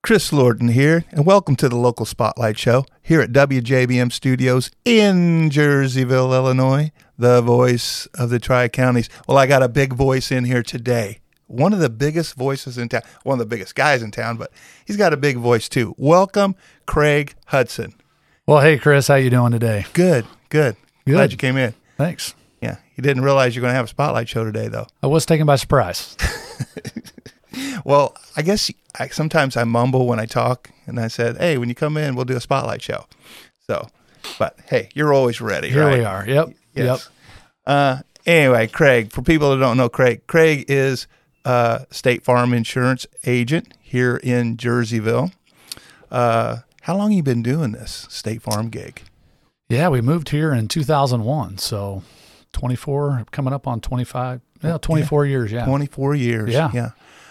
Chris Lorden here, and welcome to the Local Spotlight Show here at WJBM Studios in Jerseyville, Illinois, the voice of the Tri-Counties. Well, I got a big voice in here today. One of the biggest voices in town, one of the biggest guys in town, but he's got a big voice too. Welcome, Craig Hudson. Well, hey, Chris, how you doing today? Good. Glad you came in. Thanks. Yeah, you didn't realize you're going to have a Spotlight Show today, though. I was taken by surprise. Well, I guess sometimes I mumble when I talk, and I said, hey, when you come in, we'll do a Spotlight Show. So, but hey, you're always ready, Here right? we are. Yep. Yes. Anyway, Craig, for people that don't know Craig is a State Farm insurance agent here in Jerseyville. How long have you been doing this State Farm gig? Yeah, we moved here in 2001, so 24, coming up on 25, 24 years, yeah. 24 years, yeah.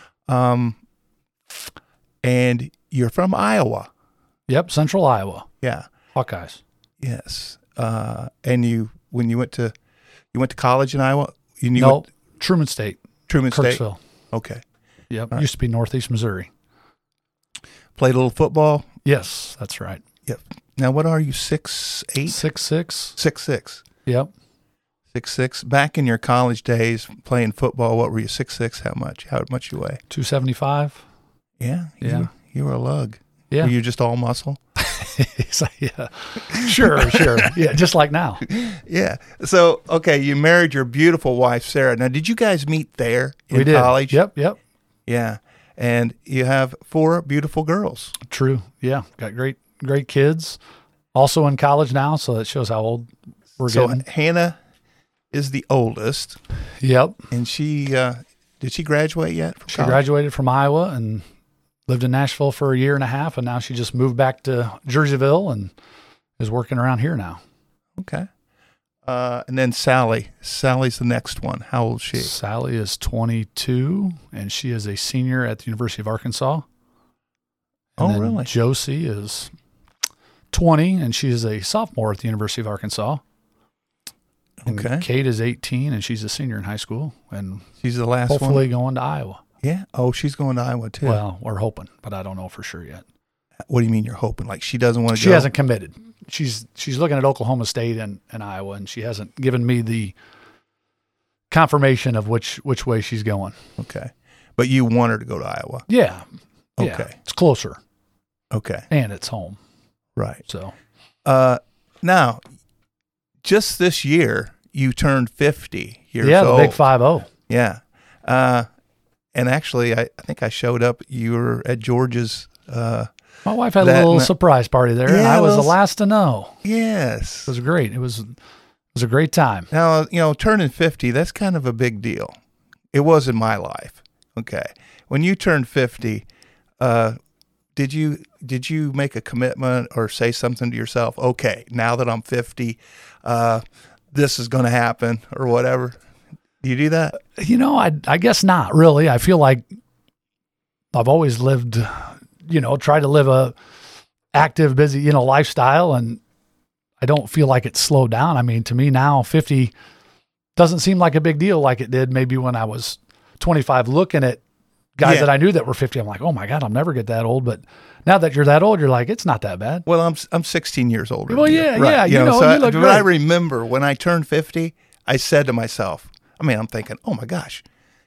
And you're from Iowa. Yep, Central Iowa. Yeah. Hawkeyes. Yes. And when you went to college in Iowa? Truman State. Truman State? Kirksville. Okay. Yep, Right. used to be Northeast Missouri. Played a little football? Yes, that's right. Yep. Now, what are you, 6'8"? 6'6". 6'6". Yep. 6'6". Back in your college days playing football, what were you, 6'6"? How much you weigh? 275. Yeah. Yeah. You were a lug. Yeah. Were you just all muscle? Yeah. Sure. Yeah, just like now. Yeah. So, okay, you married your beautiful wife, Sarah. Now, did you guys meet there in We did. college? Yep. Yeah. And you have 4 beautiful girls. True. Yeah. Got great kids. Also in college now, so that shows how old we're getting. So Hannah is the oldest. Yep. And she did she graduate yet from She college? graduated from Iowa and lived in Nashville for a year and a half, and now she just moved back to Jerseyville and is working around here now. Okay. And then Sally's the next one. How old is she? Sally is 22, and she is a senior at the University of Arkansas. And then really? Josie is 20, and she is a sophomore at the University of Arkansas. And Okay. Kate is 18, and she's a senior in high school, and She's the last hopefully one? going to Iowa. Yeah. Oh, she's going to Iowa too. Well, we're hoping, but I don't know for sure yet. What do you mean you're hoping? Like she doesn't want to She go? hasn't committed. She's looking at Oklahoma State and Iowa, and she hasn't given me the confirmation of which way she's going. Okay. But you want her to go to Iowa? Yeah. Okay. It's closer, Okay. and it's home. Right. So Now, just this year, you turned 50 years old. yeah, the big 5-0. Yeah. And actually, I think I showed up. You were at George's. My wife had a That little and that- surprise party there, and Yeah, I was the well, last to know. Yes. It was great. It was a great time. Now, turning 50, that's kind of a big deal. It was in my life. Okay. When you turned 50, did you make a commitment or say something to yourself? Okay, now that I'm 50, this is going to happen or whatever. Do you do that? I guess not really. I feel like I've always lived, tried to live a active, busy, lifestyle, and I don't feel like it's slowed down. I mean, to me now, 50 doesn't seem like a big deal like it did maybe when I was 25 looking at guys that I knew that were 50. I'm like, oh my God, I'll never get that old. But now that you're that old, you're like, it's not that bad. Well, I'm 16 years older. Well, than you. yeah, Right. yeah. So you look but I great. remember when I turned 50, I said to myself, I'm thinking, oh my gosh,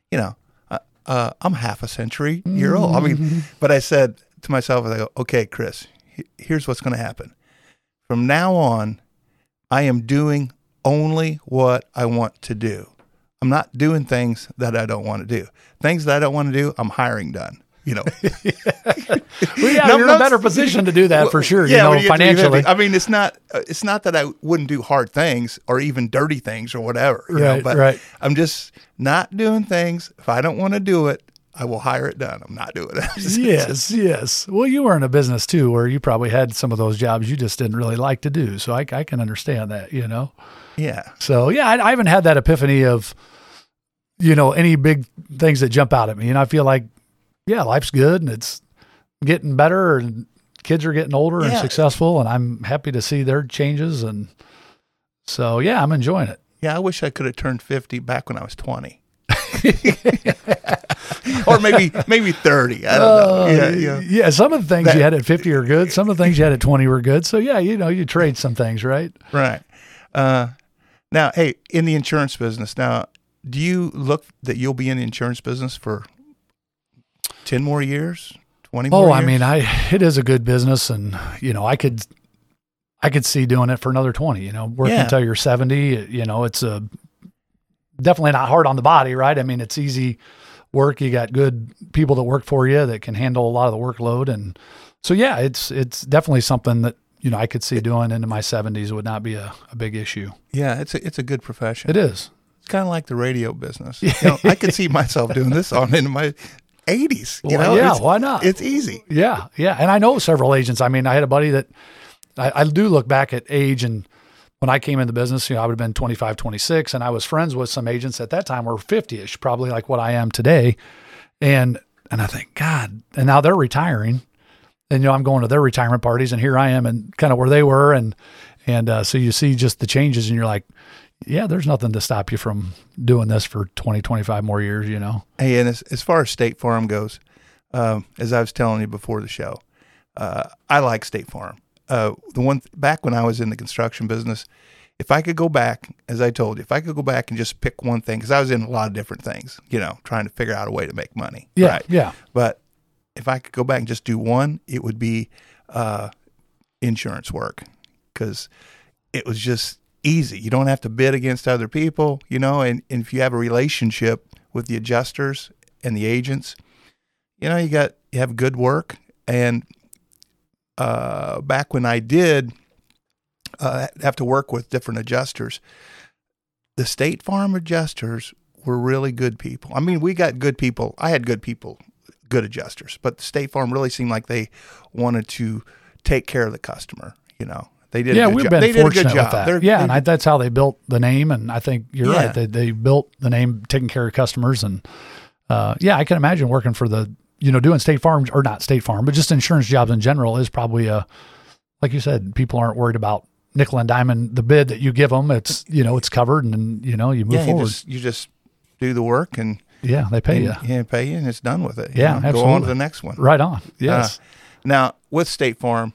I'm half a century year old. But I said to myself, I go, okay, Chris, here's what's going to happen. From now on, I am doing only what I want to do. I'm not doing things that I don't want to do. Things that I don't want to do, I'm hiring done. Well, yeah, you're in a better position to do that for sure. when you get to be financially. 50. It's not that I wouldn't do hard things or even dirty things or whatever. But Right. I'm just not doing things. If I don't want to do it, I will hire it done. I'm not doing it. Yes. Well, you were in a business too, where you probably had some of those jobs you just didn't really like to do. So I can understand that, Yeah. So yeah, I haven't had that epiphany of, any big things that jump out at me. And I feel like, yeah, life's good and it's getting better and kids are getting older and successful, and I'm happy to see their changes. And so, yeah, I'm enjoying it. Yeah, I wish I could have turned 50 back when I was 20. or maybe 30. I don't know. Yeah. Some of the things you had at 50 are good. Some of the things you had at 20 were good. So yeah, you trade some things, right? Right. Now, hey, in the insurance business, now, do you look that you'll be in the insurance business for 10 more years, 20 more years? I mean, it is a good business, and I could see doing it for another 20. Working until you're 70. It's definitely not hard on the body, right? I mean, it's easy work. You got good people that work for you that can handle a lot of the workload, and so yeah, it's definitely something that I could see doing into my 70s would not be a big issue. Yeah, it's a good profession. It is. It's kind of like the radio business. I could see myself doing this on into my 80s. Why not? It's easy. Yeah. And I know several agents. I mean, I had a buddy that I do look back at age, and when I came in the business, I would have been 25, 26, and I was friends with some agents at that time were 50-ish, probably like what I am today. And I think, God, and now they're retiring, and I'm going to their retirement parties, and here I am and kind of where they were. And so you see just the changes, and you're like, yeah, there's nothing to stop you from doing this for 20, 25 more years, Hey, and as far as State Farm goes, as I was telling you before the show, I like State Farm. Back when I was in the construction business, if I could go back, as I told you, if I could go back and just pick one thing, because I was in a lot of different things, trying to figure out a way to make money. Yeah, right? Yeah. But if I could go back and just do one, it would be insurance work, because it was just easy. You don't have to bid against other people, and if you have a relationship with the adjusters and the agents, you have good work. And back when I did have to work with different adjusters, the State Farm adjusters were really good people. I mean, we got good people. I had good people, good adjusters, but the State Farm really seemed like they wanted to take care of the customer, They did a good job. They did a good job. With that. That's how they built the name, and I think you're right. They built the name taking care of customers, and I can imagine working for the doing State Farm, or not State Farm, but just insurance jobs in general is probably like you said, people aren't worried about nickel and diamond the bid that you give them. It's it's covered, and you move forward. You just do the work, and they pay you. Yeah, pay you, and it's done with it. Absolutely. Go on to the next one. Right on. Yes. Now with State Farm,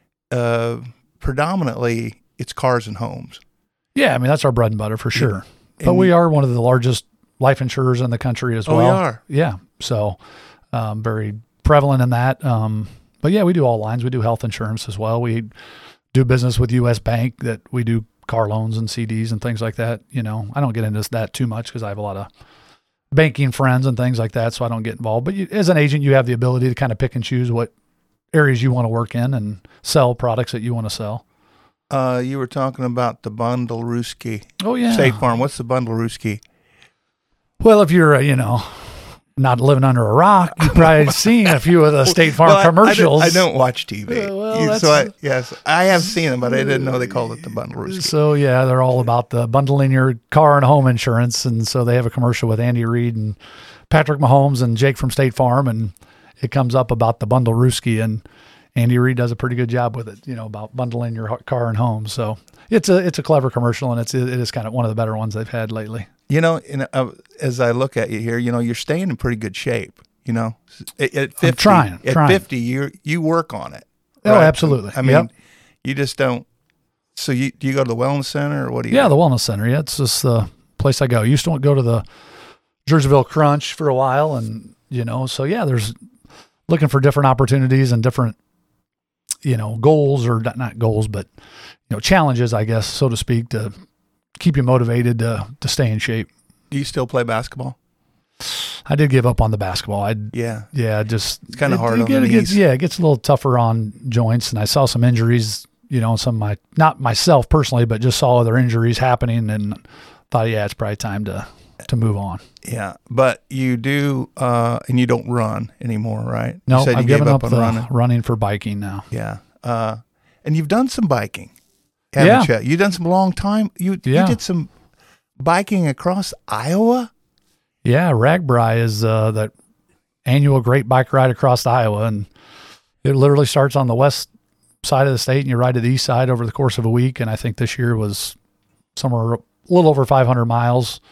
predominantly it's cars and homes. Yeah, I mean that's our bread and butter for sure. Yeah. But we are one of the largest life insurers in the country as well. We are. Yeah, so very prevalent in that. But yeah, we do all lines. We do health insurance as well. We do business with U.S. Bank, that we do car loans and CDs and things like that. I don't get into that too much because I have a lot of banking friends and things like that, so I don't get involved. But as an agent, you have the ability to kind of pick and choose what areas you want to work in and sell products that you want to sell. You were talking about the Bundle Ruski. Oh, yeah. State Farm. What's the Bundle Ruski? Well, if you're, not living under a rock, you've probably seen a few of the State Farm commercials. I don't watch TV. I have seen them, but I didn't know they called it the Bundle Ruski. So, yeah, they're all about the bundling your car and home insurance. And so they have a commercial with Andy Reid and Patrick Mahomes and Jake from State Farm, and it comes up about the Bundle Ruski, and Andy Reid does a pretty good job with it, about bundling your car and home. So it's a clever commercial, and it is kind of one of the better ones they've had lately. As I look at you here, you're staying in pretty good shape. At 50, I'm trying. 50, you work on it. Right? Oh, absolutely. I mean, you just don't. So do you go to the wellness center, or what do you? Yeah, the wellness center. Yeah, it's just the place I go. I used to go to the Jerseyville Crunch for a while, and so yeah, there's looking for different opportunities and different, goals, or not goals, but challenges, I guess, so to speak, to keep you motivated to stay in shape. Do you still play basketball? I did give up on the basketball. It's kind of hard on the knees. It gets a little tougher on joints, and I saw some injuries, some of my, not myself personally, but just saw other injuries happening, and thought, it's probably time to move on. Yeah, but you do, and you don't run anymore, right? No, you said I'm you giving gave up on running for biking now. Yeah, and you've done some biking, haven't you? You've done some long time. You did some biking across Iowa? Yeah, RAGBRAI is that annual great bike ride across Iowa, and it literally starts on the west side of the state, and you ride to the east side over the course of a week. And I think this year was somewhere a little over 500 miles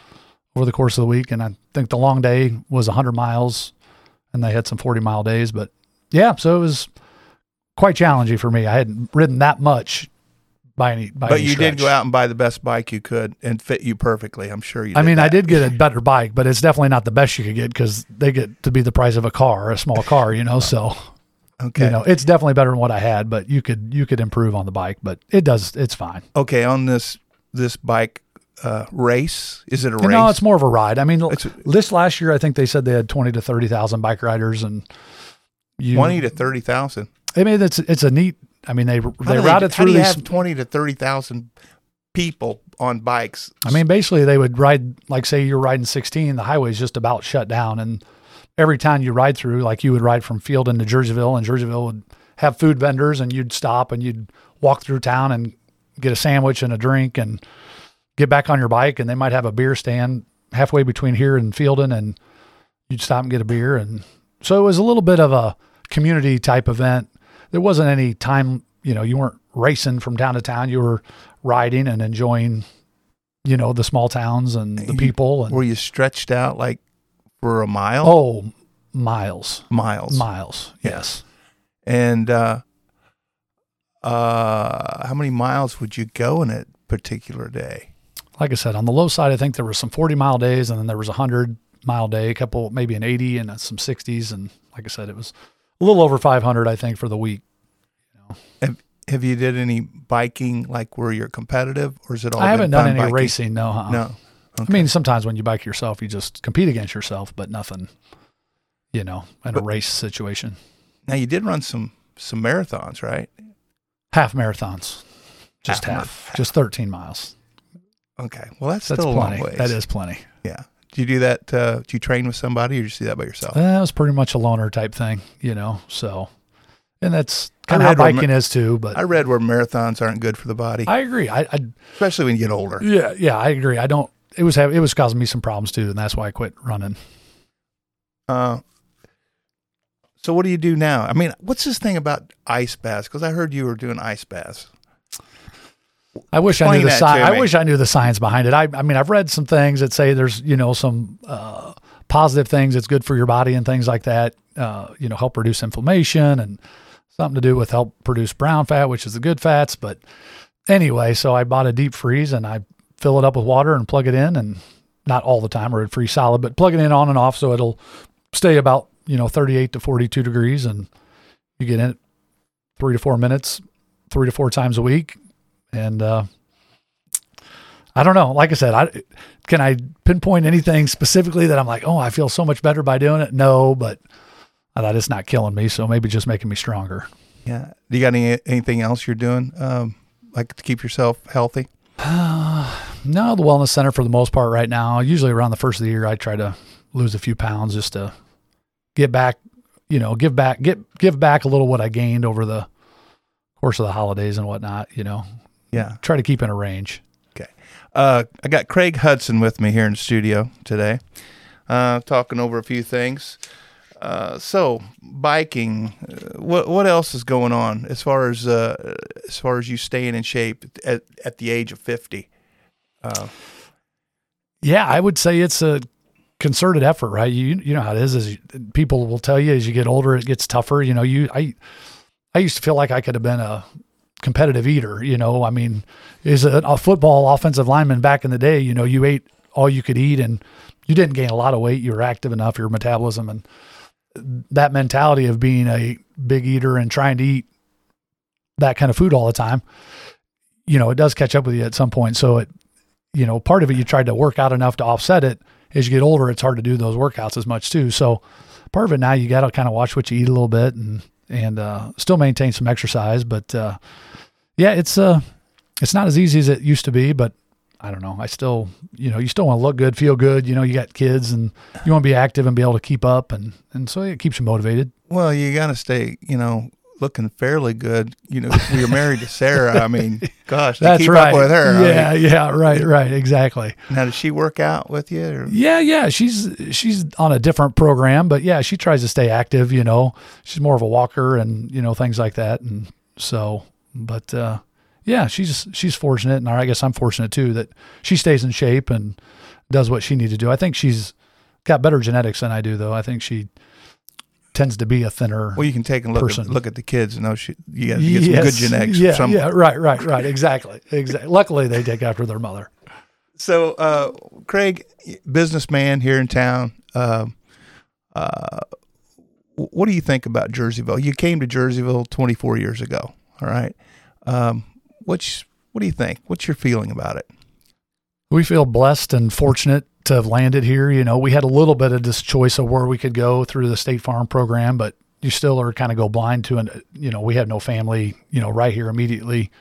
over the course of the week. And I think the long day was 100 miles and they had some 40-mile days. But yeah, so it was quite challenging for me. I hadn't ridden that much by any But you stretch. did go out and buy the best bike you could and fit you perfectly. I'm sure you did. I mean, that. I did get a better bike, but it's definitely not the best you could get because they get to be the price of a car, a small car, so, Okay. it's definitely better than what I had, but you could improve on the bike, but it's fine. Okay, on this bike race, is it a race? No, it's more of a ride. I mean, It's- this last year, I think they said they had 20 to 30,000 bike riders and 20 to 30,000. I mean, it's a neat, I mean, they How routed do through you these. have 20 to 30,000 people on bikes? I mean, basically they would ride, like say you're riding 16, the highway's just about shut down. And every town you ride through, like you would ride from Fielden to Jerseyville, and Jerseyville would have food vendors and you'd stop and you'd walk through town and get a sandwich and a drink and get back on your bike. And they might have a beer stand halfway between here and Fielden, and you'd stop and get a beer. And so it was a little bit of a community type event. There wasn't any time, you weren't racing from town to town. You were riding and enjoying, the small towns and the people. And Were you stretched out like for a mile? oh, miles, Miles. yes. And how many miles would you go in a particular day? Like I said, on the low side, I think there was some 40-mile days, and then there was a 100-mile day, a couple, maybe an 80 and some 60s. And like I said, it was a little over 500, I think, for the week. Have you did any biking like where you're competitive, or is it all? I haven't been done fun any biking? racing, no. No. I mean, sometimes when you bike yourself, you just compete against yourself, but nothing, in a race situation. Now you did run some marathons, right? Half marathons, just Half. just 13 miles. Okay. Well, that's That's still a plenty. long ways. That is plenty. Yeah. Do you do that? Do you train with somebody, or do you do that by yourself? That was pretty much a loner type thing, so, and that's kind I of how read where biking is too, but I read where marathons aren't good for the body, I agree. I especially when you get older. yeah, I agree. It was causing me some problems too, and that's why I quit running. So what do you do now? I mean, what's this thing about ice baths? Because I heard you were doing ice baths. I wish I Explain knew the that science. to I me. wish I knew the science behind it. I mean, I've read some things that say there's, some positive things that's good for your body and things like that. Help reduce inflammation and something to do with help produce brown fat, which is the good fats. But anyway, so I bought a deep freeze and I fill it up with water and plug it in, and not all the time or it'd freeze solid, but plug it in on and off so it'll stay about 38 to 42 degrees, and you get in it 3 to 4 minutes, 3 to 4 times a week. And I don't know. Like I said, can I pinpoint anything specifically that I'm like, oh, I feel so much better by doing it? No, but I thought it's not killing me, so maybe just making me stronger. Yeah. Do you got anything else you're doing, like to keep yourself healthy? No, the wellness center for the most part right now. Usually around the first of the year, I try to lose a few pounds just to get back, give back a little what I gained over the course of the holidays and whatnot. Yeah. Try to keep in a range. Okay. I got Craig Hudson with me here in the studio today, talking over a few things. So biking, what else is going on as far as you staying in shape at the age of 50? Yeah, I would say it's a concerted effort, right? You know how it is people will tell you as you get older, it gets tougher. I used to feel like I could have been a competitive eater. I mean, as a football offensive lineman back in the day, you ate all you could eat and you didn't gain a lot of weight. You were active enough, your metabolism, and that mentality of being a big eater and trying to eat that kind of food all the time, it does catch up with you at some point. So part of it, you tried to work out enough to offset it. As you get older, it's hard to do those workouts as much too. So part of it now, you got to kind of watch what you eat a little bit and still maintain some exercise. But yeah, it's not as easy as it used to be, but I don't know. I still, you still want to look good, feel good. You got kids and you want to be active and be able to keep up. And so it keeps you motivated. Well, you got to stay, looking fairly good. You're married to Sarah. I mean, gosh, to That's keep right. up with her. Yeah, right. Exactly. Now, does she work out with you? Or? Yeah. She's on a different program, but yeah, she tries to stay active, she's more of a walker and, things like that. And so, but, yeah, she's fortunate. And I guess I'm fortunate too, that she stays in shape and does what she needs to do. I think she's got better genetics than I do, though. I think she tends to be a thinner. Well, you can take a person. look at the kids and know you get some good genetics. Yeah, right. Exactly. Luckily, they take after their mother. So, Craig, businessman here in town. What do you think about Jerseyville? You came to Jerseyville 24 years ago. All right. What do you think? What's your feeling about it? We feel blessed and fortunate to have landed here. You know, we had a little bit of this choice of where we could go through the State Farm program, but you still are kind of go blind to, we have no family, right here immediately.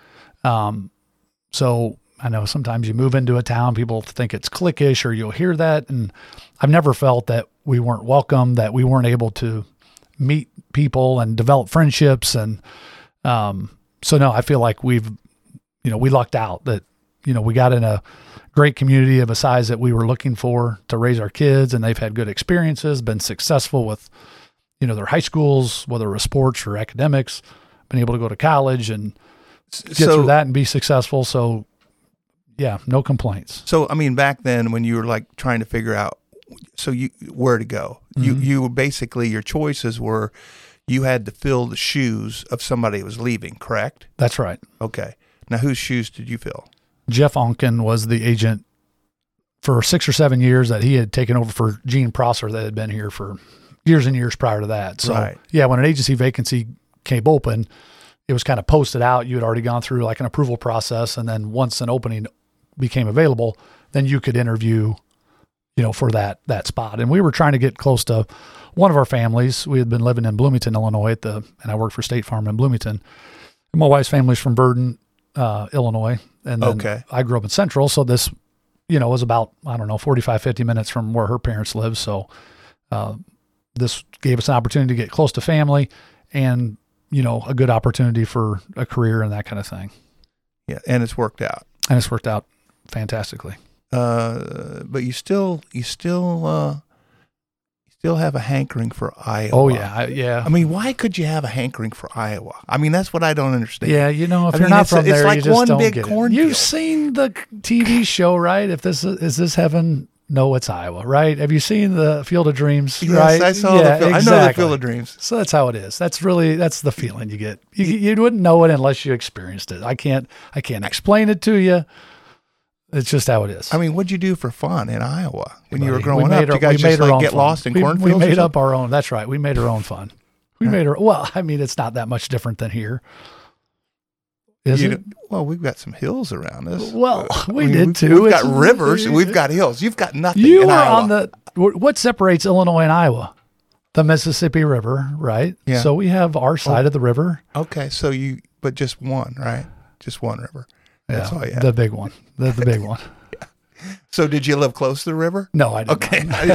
So I know sometimes you move into a town, people think it's cliquish or you'll hear that. And I've never felt that we weren't welcome, that we weren't able to meet people and develop friendships. And, so no, I feel like we lucked out that, we got in a great community of a size that we were looking for to raise our kids, and they've had good experiences, been successful with, their high schools, whether it was sports or academics, been able to go to college and get through that and be successful. So yeah, no complaints. So, I mean, back then when you were like trying to figure out, where to go, you basically, your choices were, you had to fill the shoes of somebody who was leaving, correct? That's right. Okay. Now, whose shoes did you fill? Jeff Onken was the agent for 6 or 7 years that he had taken over for Gene Prosser that had been here for years and years prior to that. So, right. Yeah, when an agency vacancy came open, it was kind of posted out. You had already gone through like an approval process. And then once an opening became available, then you could interview, for that spot. And we were trying to get close to one of our families. We had been living in Bloomington, Illinois and I worked for State Farm in Bloomington. And my wife's family's from Burden, Illinois. And then I grew up in Central. So this, was about, 45, 50 minutes from where her parents live. So, this gave us an opportunity to get close to family and, a good opportunity for a career and that kind of thing. Yeah. And it's worked out. And it's worked out fantastically. But you still have a hankering for Iowa. Oh yeah. Yeah. I mean, why could you have a hankering for Iowa? I mean, that's what I don't understand. Yeah. If you're not from there, like you just one don't big get it. cornfield. You've seen the TV show, right? If this is this heaven? No, it's Iowa, right? Have you seen the Field of Dreams? Yes, right? I saw exactly. I know the Field of Dreams. So that's how it is. That's the feeling you get. You wouldn't know it unless you experienced it. I can't explain it to you. It's just how it is. I mean, what'd you do for fun in Iowa when you were growing up? You guys just get lost in cornfields? We made up our own. That's right. We made our own fun. Well, I mean, it's not that much different than here. Is it? Well, we've got some hills around us. Well, we did too. We've got rivers and we've got hills. You've got nothing. You in were Iowa. what separates Illinois and Iowa? The Mississippi River, right? Yeah. So we have our side of the river. Okay, so but just one, right? Just one river. That's all you have. The big one. The big one. Yeah. So did you live close to the river? No, I didn't.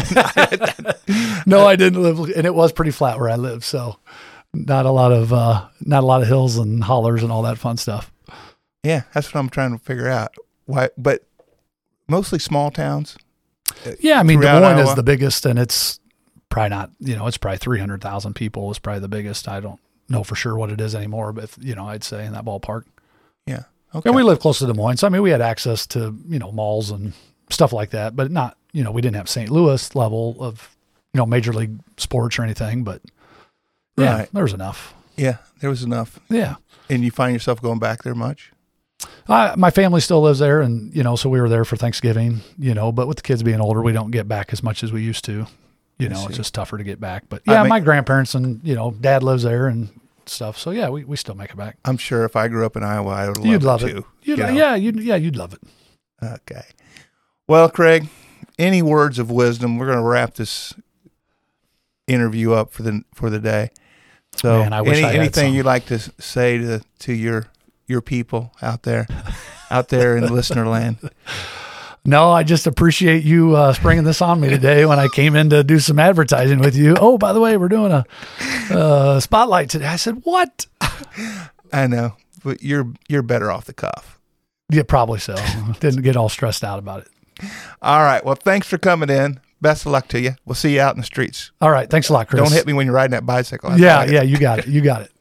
Okay. No, I didn't live, and it was pretty flat where I lived. So not a lot of hills and hollers and all that fun stuff. Yeah, that's what I'm trying to figure out. Why? But mostly small towns. Yeah, I mean, Des Moines Iowa is the biggest, and it's probably not. It's probably 300,000 people is probably the biggest. I don't know for sure what it is anymore, but I'd say in that ballpark. Yeah. Okay. And we live close to Des Moines. So, I mean, we had access to, malls and stuff like that, but not, we didn't have St. Louis level of, major league sports or anything, but yeah, right. There was enough. Yeah, there was enough. Yeah. And you find yourself going back there much? My family still lives there, and, so we were there for Thanksgiving, but with the kids being older, we don't get back as much as we used to. It's just tougher to get back. But yeah, my grandparents and, dad lives there and stuff. So yeah, we still make it back. I'm sure if I grew up in Iowa, I would love it too. You'd love it. Okay. Well, Craig, any words of wisdom? We're going to wrap this interview up for the day. So man, I wish I had anything some. you'd like to say to your people out there in listener land? No, I just appreciate you springing this on me today when I came in to do some advertising with you. Oh, by the way, we're doing a spotlight today. I said, what? I know, but you're better off the cuff. Yeah, probably so. Didn't get all stressed out about it. All right. Well, thanks for coming in. Best of luck to you. We'll see you out in the streets. All right. Thanks a lot, Chris. Don't hit me when you're riding that bicycle. Yeah, you got it. You got it.